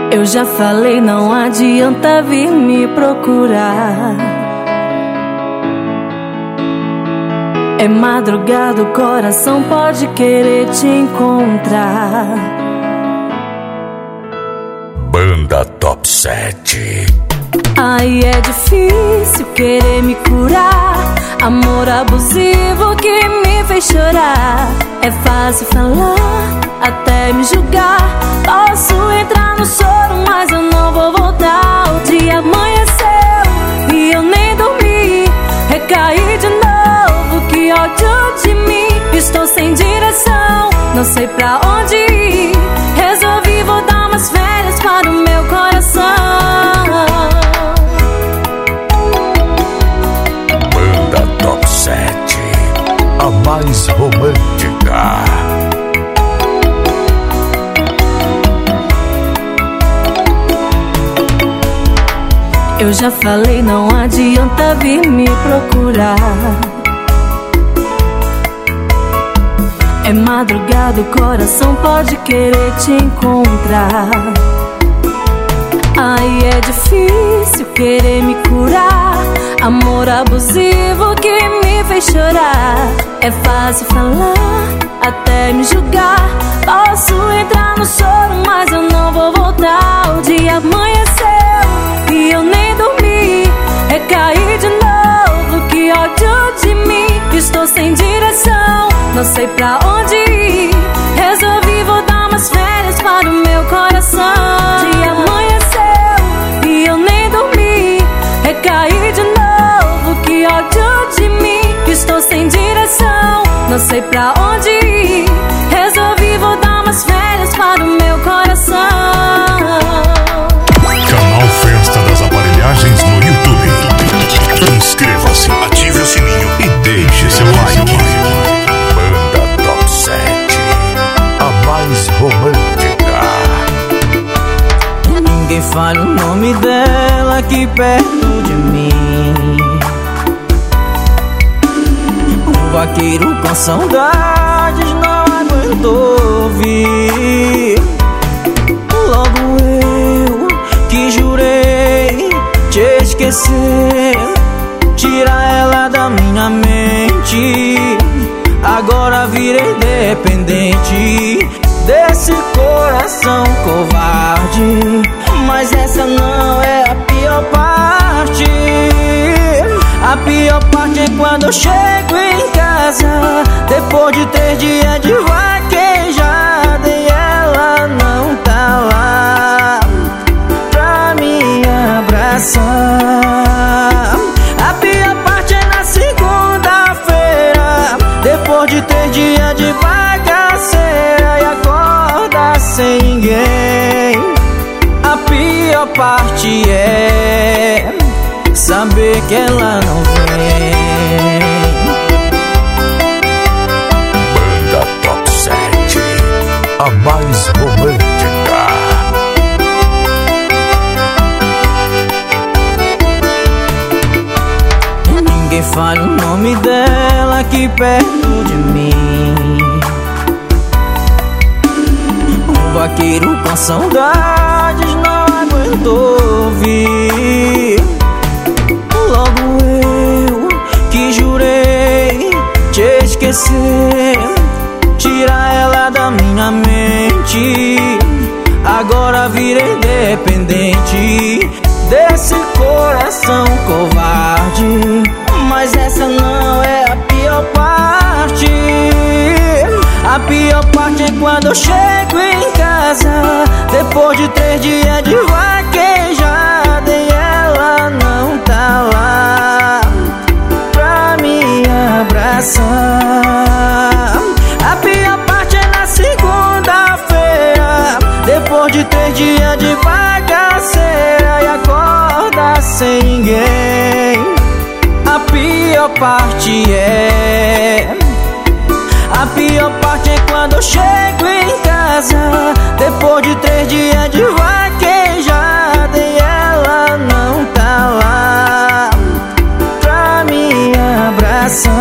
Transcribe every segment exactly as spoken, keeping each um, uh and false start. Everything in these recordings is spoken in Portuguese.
Eu já falei, não adianta vir me procurar. É madrugada, o coração pode querer te encontrar. Banda Top sete. Aí é difícil querer me curar. Amor abusivo que me fez chorar. É fácil falar, até me julgar. Posso entrar no choro, mas eu não vou voltar. O dia amanheceu e eu nem dormi. Recaí de novo, que ódio de mim. Estou sem direção, não sei pra onde ir. Resolvi voltar umas férias para o meu coração. Banda Top sete, a mais romântica. Eu já falei, não adianta vir me procurar. É madrugada, o coração pode querer te encontrar. Aí é difícil querer me curar. Amor abusivo que me fez chorar. É fácil falar, até me julgar. Posso entrar no choro, mas eu não vou voltar. O dia amanheceu e eu nem dormi. Recaí de novo, que ódio de mim. Estou sem direção, não sei pra onde ir. Resolvi voltar umas férias para o meu coração. O dia amanheceu e eu nem dormi. Recaí de novo, que ódio de mim. Estou sem direção, não sei pra onde ir. Resolvi voltar umas férias para o meu coração. Canal Festa das Aparelhagens no YouTube. Inscreva-se, ative o sininho e deixe seu like. Banda Top sete, a mais romântica. Ninguém fala o nome dela aqui perto de mim. Um vaqueiro com saudades não aguentou ouvir. Logo eu que jurei te esquecer, tirar ela da minha mente. Agora virei dependente desse coração covarde. Mas essa não é a pior parte. A pior parte é quando eu chego em casa, depois de três dias de vaquejada, e ela não tá lá pra me abraçar. A pior parte é na segunda-feira, depois de três dias de bagaceira, e acorda sem ninguém. A pior parte é saber que ela não vem. Banda Top sete, a mais romântica. Ninguém fala o nome dela aqui perto de mim. Um vaqueiro com saudades não aguentou ouvir. Logo eu que jurei te esquecer, tirar ela da minha mente. Agora virei dependente desse coração covarde. Mas essa não é a pior parte. A pior parte é quando eu chego em casa, depois de três dias de vaquejada, e ela não tá lá pra me abraçar. A pior parte é na segunda-feira, depois de três dias de bagaceira, e acorda sem ninguém. A pior parte é A pior parte é quando eu chego em casa, depois de três dias de vaquejada, e ela não tá lá pra me abraçar.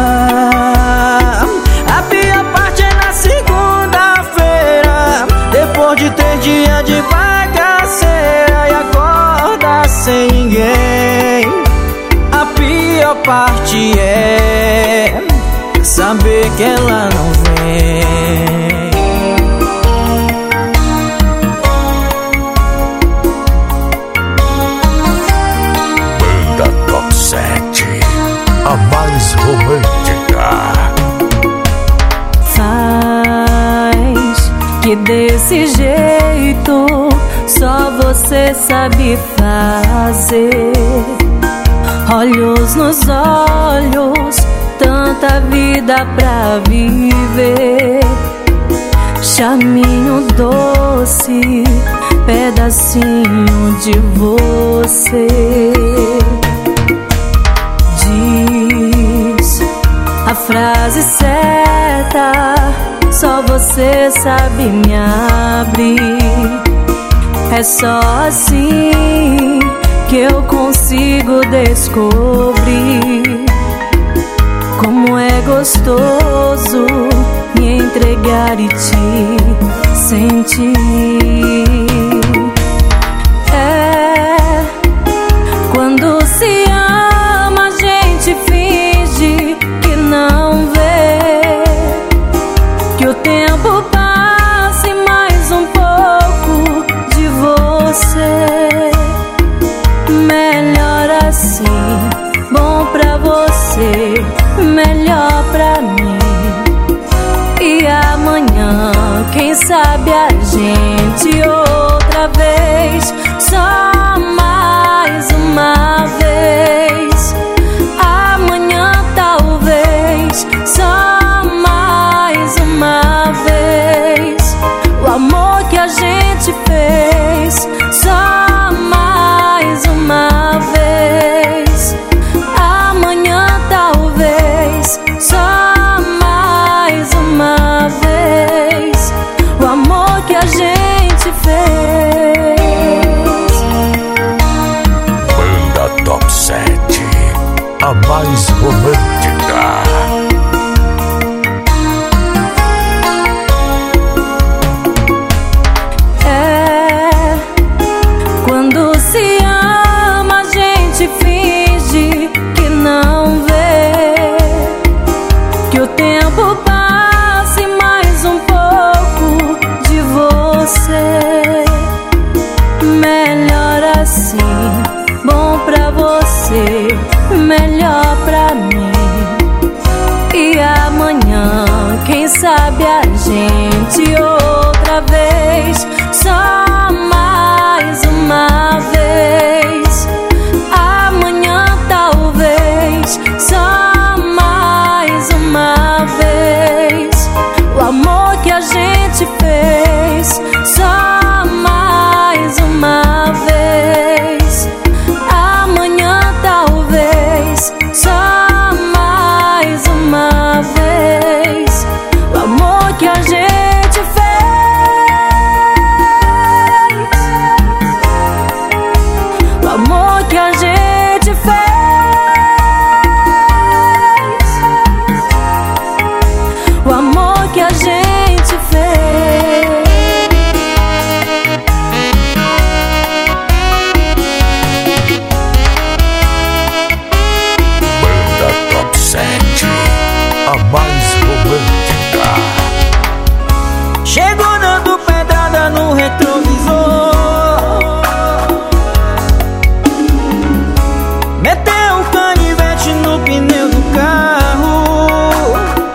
A pior parte é na segunda-feira, depois de três dias de bagaceira, é saber que ela não vem. Banda Top sete, a mais romântica. Faz que desse jeito só você sabe fazer. Olhos nos olhos, tanta vida pra viver. Chaminho doce, pedacinho de você. Diz a frase certa, só você sabe me abrir. É só assim que eu consigo descobrir como é gostoso me entregar e te sentir. É quando se ama, a gente finge que não vê, que o tempo passa e mais um pouco de você. Melhor assim, bom pra você, melhor pra mim. E amanhã, quem sabe a gente outra vez, só mais uma vez. Amanhã talvez, só mais uma vez. O amor que a gente fez, só mais uma vez. Amanhã talvez, só mais uma vez. O amor que a gente fez. Banda Top sete, a mais romântica. É quando se ama, a gente finge que não vê, que o tempo passa e mais um pouco de você. Melhor assim, bom pra você, melhor pra mim. E amanhã, quem sabe a gente outra vez, só mais uma vez. Amanhã talvez, só mais uma vez. O amor que a gente fez, só mais uma vez. Amanhã talvez, só mais uma vez. O amor que a gente fez, o amor que a gente fez, o amor que a gente fez. Banda Top sete, a mais romântica. Chegou dando pedrada no retrovisor, meteu um canivete no pneu do carro,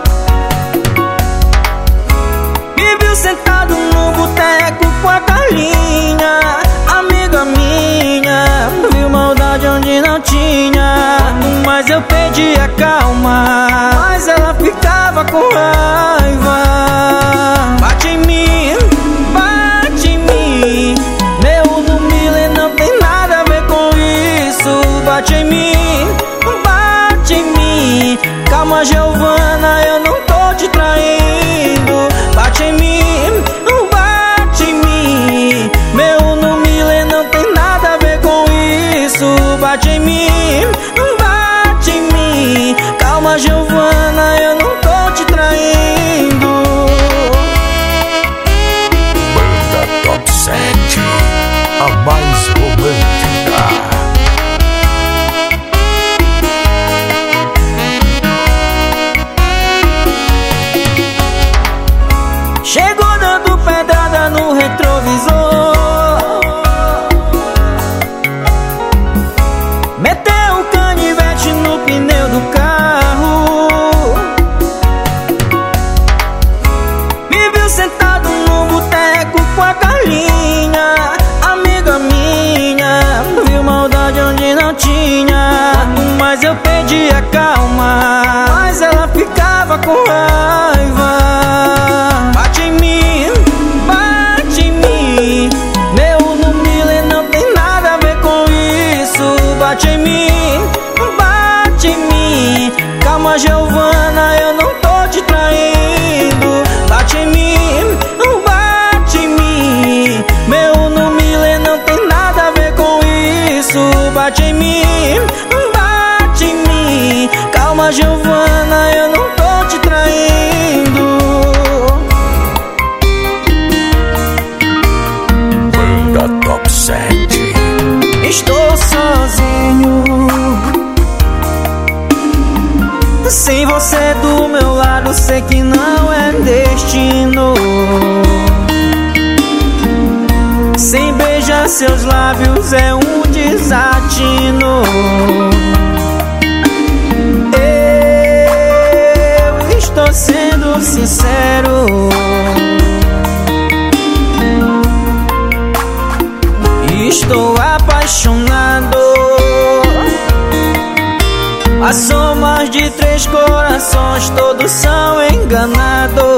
me viu sentado no boteco com a Carlinha, amiga minha. Viu maldade onde não tinha, mas eu pedi a calma, mas ela ficava com raiva. Bate em mim, bate em mim, meu no Miller não tem nada a ver com isso. Bate em mim, bate em mim, calma Giovana, eu não tô te traindo. Bate em mim, bate em mim, meu no Miller não tem nada a ver com isso. Bate em mim, bate em mim, calma Giovana, eu não tô te traindo. Banda Top sete, a mais romântica. com raiva. Bate em mim, bate em mim. Meu no Miller não tem nada a ver com isso. Bate em mim, bate em mim. Calma, Giovana, eu não tô te traindo. Bate em mim, bate em mim. Meu no Miller não tem nada a ver com isso. Bate em mim, bate em mim. Calma, Giovana, eu não tô te traindo. Banda Top sete. Estou sozinho, sem você do meu lado, sei que não é destino. Sem beijar seus lábios é um desatino. Eu estou sendo sincero, estou apaixonado. As somas de três corações, todos são enganados.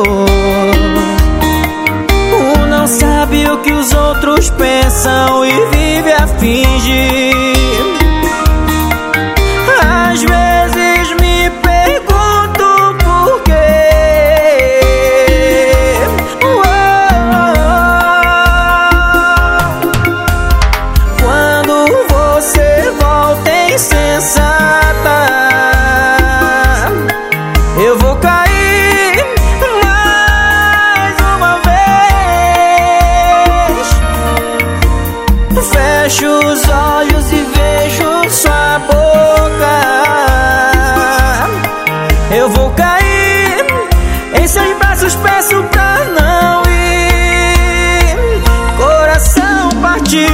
Um não sabe o que os outros pensam e vive a fingir. Às vezes me pergunto por quê. Quando você volta insensata, eu vou cair mais uma vez. Fecho os olhos e vejo sua boca. Eu vou cair em seus braços, peço pra não ir. Coração partido,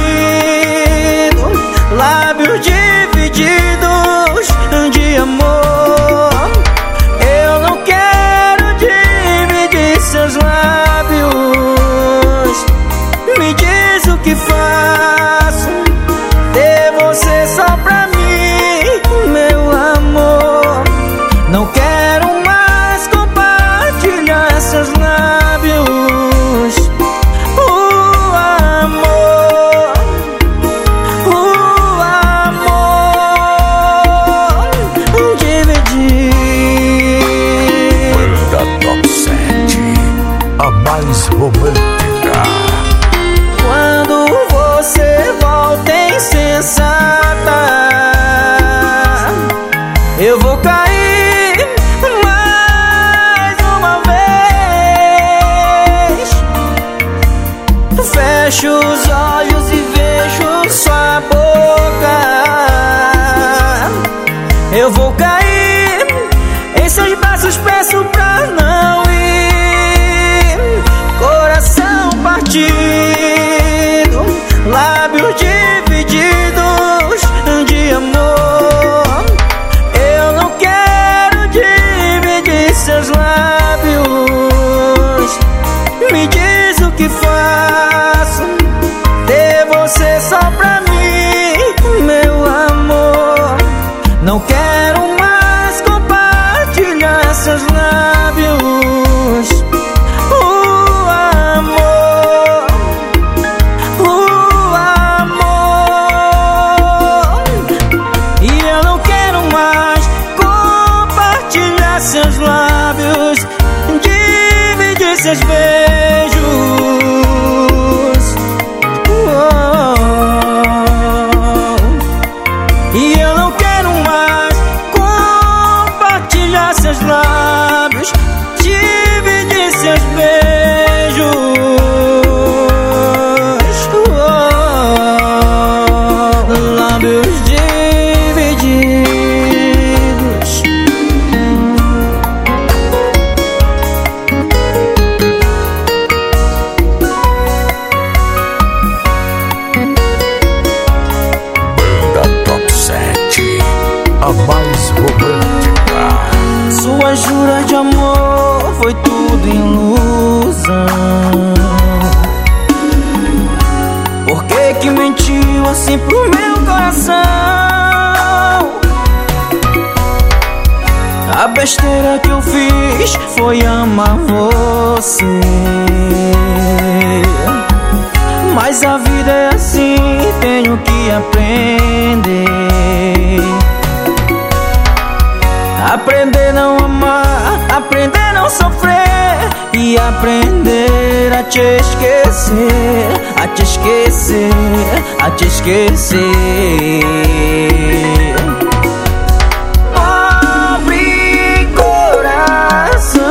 lábios divididos de amor. Eu não quero dividir seus lábios. Me diz o que faço, ter você só pra mim, meu amor. Não quero mais compartilhar seus lábios. O amor, o amor dividir. Banda Top sete, a mais romântica. Quando você volta insensata, eu vou cair mais uma vez. Fecho os olhos e vejo sua boca. Eu vou cair em seus braços, peço pra não ir. Coração partido, lábios divididos de amor. Eu não quero dividir seus lábios. Me diz o que faço, ter você só pra mim, meu amor. Não quero mais compartilhar seus lábios. O amor, o amor. E eu não quero mais compartilhar seus lábios, dividir seus beijos. Oh. E eu não quero mais compartilhar seus lábios, dividir seus beijos. Oh. Lábios divididos. Banda Top sete, a mais romântica. Sua jura de amor foi tudo ilusão. Por que que mentiu assim pro meu coração? A besteira que eu fiz foi amar você. Mas a vida é assim, tenho que aprender. Aprender a não amar, aprender a não sofrer e aprender a te esquecer, a te esquecer, a te esquecer. Pobre coração,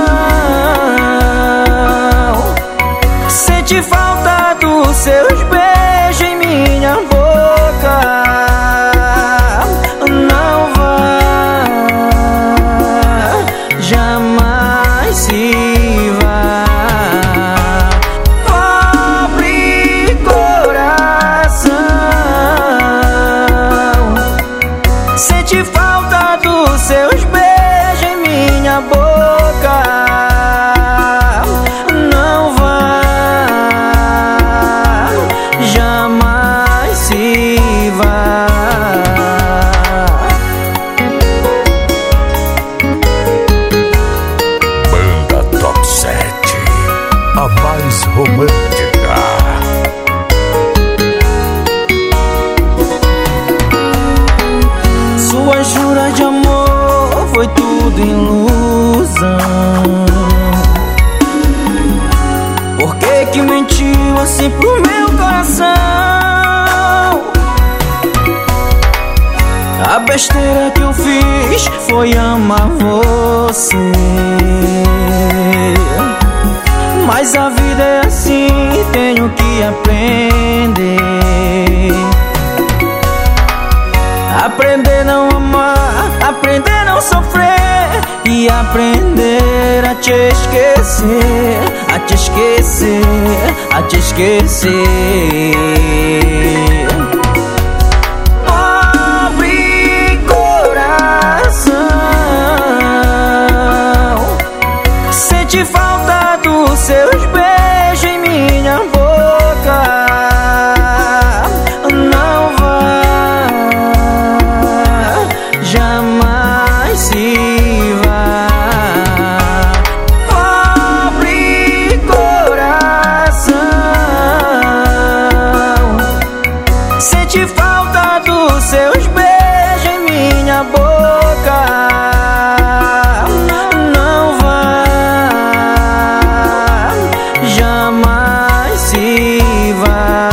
sente falta dos seus beijos em minha boca. Não vá, jamais se vá. Pobre coração, sente falta dos seus beijos em minha boca. Não vá, jamais se vá. Banda Top sete, a mais romântica. Sua jura de amor foi tudo ilusão. Por que que mentiu assim pro meu coração? A besteira que eu fiz foi amar você. Mas a vida é assim, tenho que aprender. Aprender a não amar, aprender a não sofrer e aprender a te esquecer, a te esquecer, a te esquecer. Pobre coração, sente falta dos seus beijos em minha boca. Não vá, jamais se vá. Pobre coração, sente falta dos seus beijos em minha boca. Não vá, jamais se vá.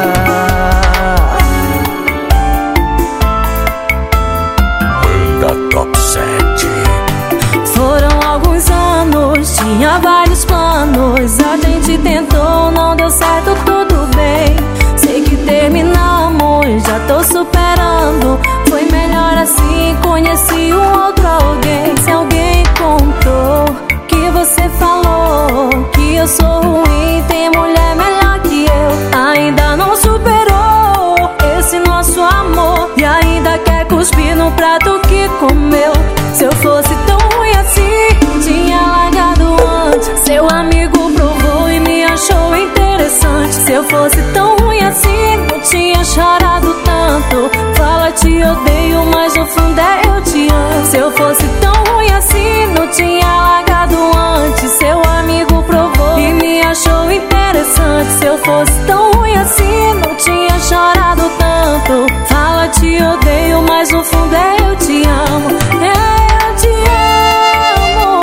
Banda Top sete. Foram alguns anos, tinha vários planos. A gente tentou, não deu certo, tudo bem. Sei que terminamos, já tô superando. Foi melhor assim, conheci um outro alguém. Se alguém contou que você falou que eu sou ruim, tem mulher melhor que eu. Ainda não superou esse nosso amor e ainda quer cuspir no prato que comeu. Se eu fosse tão ruim assim, tinha largado antes. Seu amigo provou e me achou interessante. Se eu fosse tão ruim assim, não tinha chorado tanto. Fala te odeio, mas no fundo é eu te amo. Se eu fosse tão ruim assim, não tinha largado antes. Seu amigo provou e me achou interessante. Se eu fosse tão ruim assim, não tinha chorado tanto. Fala te odeio, mas no fundo é eu te amo. É, eu te amo.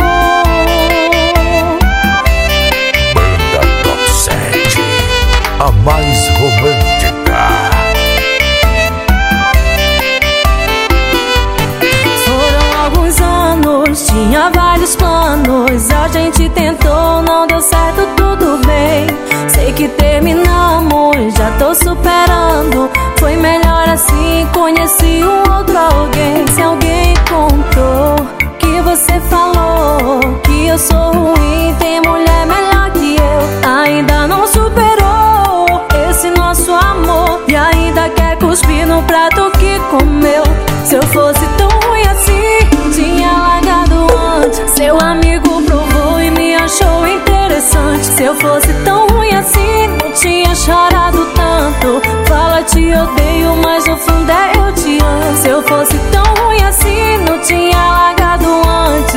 Banda Top sete, a mais romântica. Foram alguns anos, tinha vários planos. A gente tentou, não deu certo, tudo bem. Sei que terminamos, já tô superando. Foi melhor assim, conheci um outro alguém. Se alguém contou que você falou que eu sou ruim, tem mulher melhor que eu. Ainda não superou esse nosso amor e ainda quer cuspir no prato que comeu. Se eu fosse tão ruim assim, tinha largado antes. Seu amigo provou e me achou interessante. Se eu fosse tão ruim assim, não tinha chorado tanto. Fala te odeio, mas no fundo é eu te amo. Se eu fosse tão ruim assim, não tinha largado antes.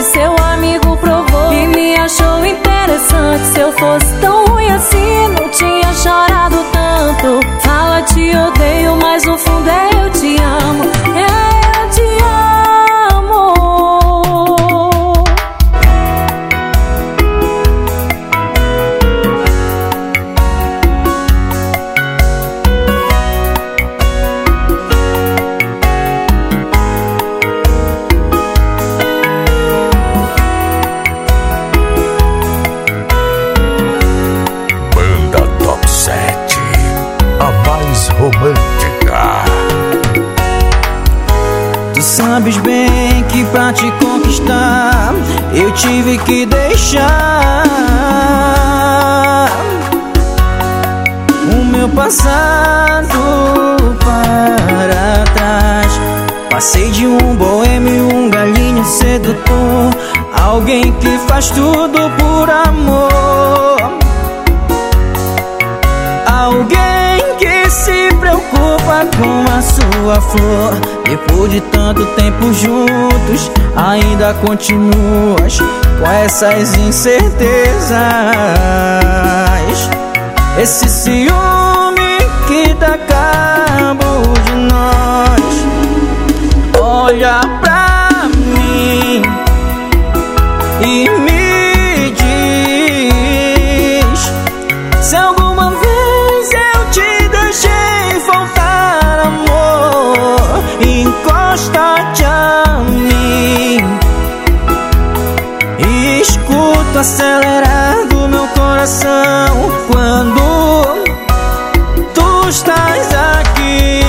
sabes bem que pra te conquistar eu tive que deixar o meu passado para trás. Passei de um boêmio, um galinho sedutor, alguém que faz tudo por amor, alguém que se preocupa com a sua flor. Depois de tanto tempo juntos, ainda continuas com essas incertezas, esse ciúme que dá cabo de nós. Olha pra mim e me diz se alguma vez eu te deixei faltar amor. Encosta-te a mim e escuta acelerar do meu coração quando tu estás aqui.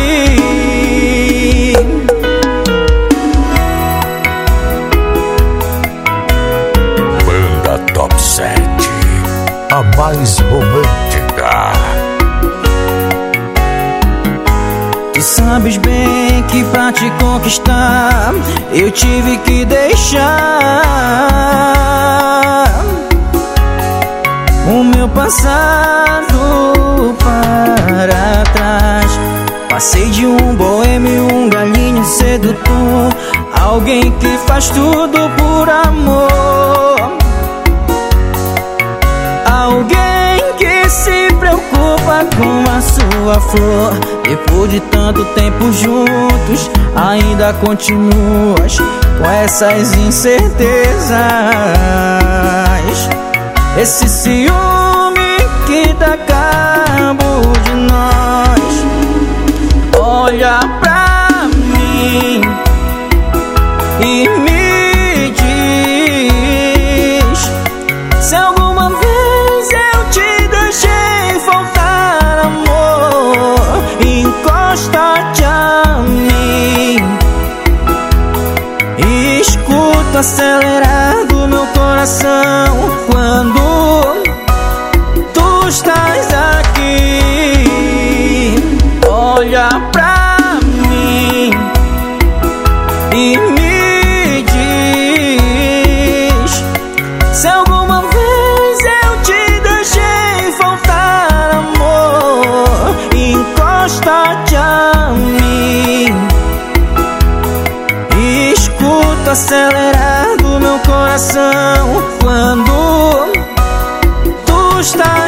Banda Top sete, a mais romântica. Tu sabes bem que pra te conquistar eu tive que deixar o meu passado para trás. Passei de um boêmio, um galinho sedutor, alguém que faz tudo por amor, alguém que se preocupa com a sua flor. Depois de tanto tempo juntos, ainda continuas com essas incertezas, esse ciúme que dá cabo de nós. Olha pra mim e me diz se alguma vez eu te deixei faltar amor. Encosta-te a mim e escuta acelerar do meu coração quando tu estás aqui. Olha pra mim e me diz se alguma vez eu te deixei faltar amor. Encosta-te a mim e escuta acelerar do meu coração quando tu estás